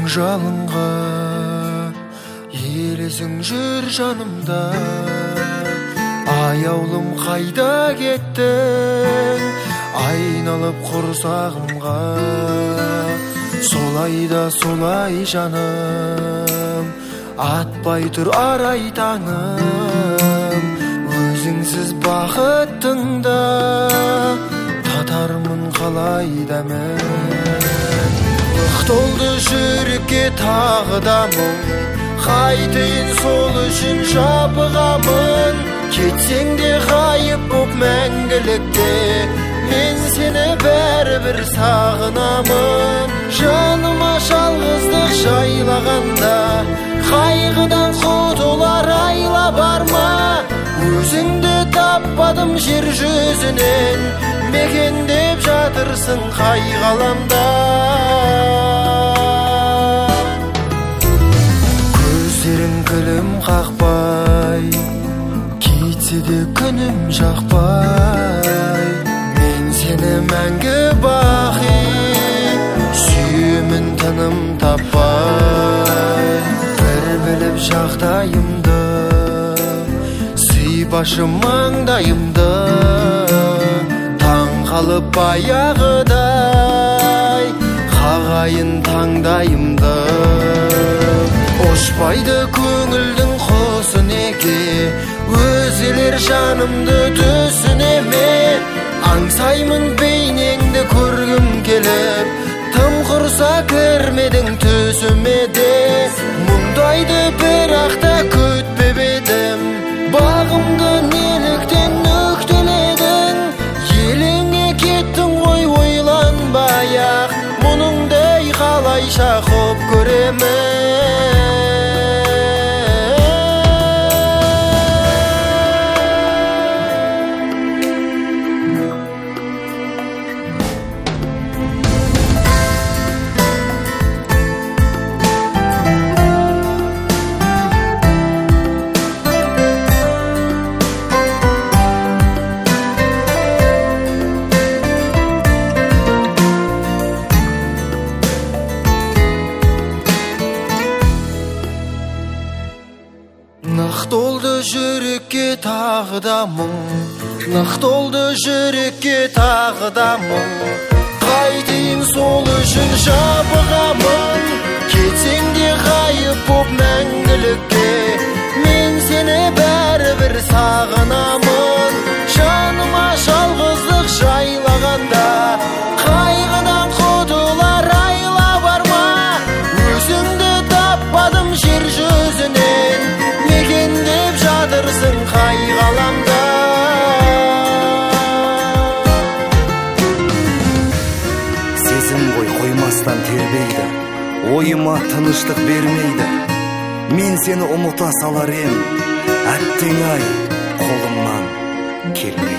жалынға елесің жүр жанымда. Аяулым қайда кеттің, айналып құрсағымға. Солай да солай жаным, атпай тұр арай таңым. Өзіңсіз бақыттың да татармын қалайда мен. Ық толды жүрекке тағы да мұң, қайтейін сол үшін жабығамын. Кетсең де ғайып боп мәңгілікте, мен сені бәрібір сағынамын. Жаныма жалғыздық жайлағанда, қайғыдан құтылар айла бар ма? Өзіңді таппадым жер жүзінен, мекендеп жатырсың қай ғаламда. Көздерің күлім қақпай, кетсе де күнім жақпай. Мен сені мәңгі бақи, сүйемін тыным таппай. Бір біліп жағдайымды, сыйпашы маңдайымды. Таң қалып баяғыдай, қағайын таңдайымды. Ошпайды көңілдің құсы неге, өзгелер жанымды түсінеме. Аңсаймын бейнеңді көргім келіп, тым құрса кірмедің түсіме де. Мұндайды бірақ та күтпеп едім, бағымды неліктен нүктеледің. Еліңе кеттің ғой ойланбай-ақ, мұныңдай қалайша құп көремін. Нық толды жүрекке тағы да мұң, нық толды жүрекке тағы да мұң. Қайтейін сол үшін жабығамын. Кетсең де ғайып боп мәңгілікке, мен сені бәрібір сағынамын. Жаныма жалғыздық жайлағанда, қайғыдан құтылар айла бар ма? Өзіңді таппадым жер жүзінен, мекендеп жатырсың қай ғаламда. Сезім ғой қоймастан тербейді, ойыма тыныштық бермейді. Мен сені ұмыта салар ем, әттең ай қолымнан келмейді.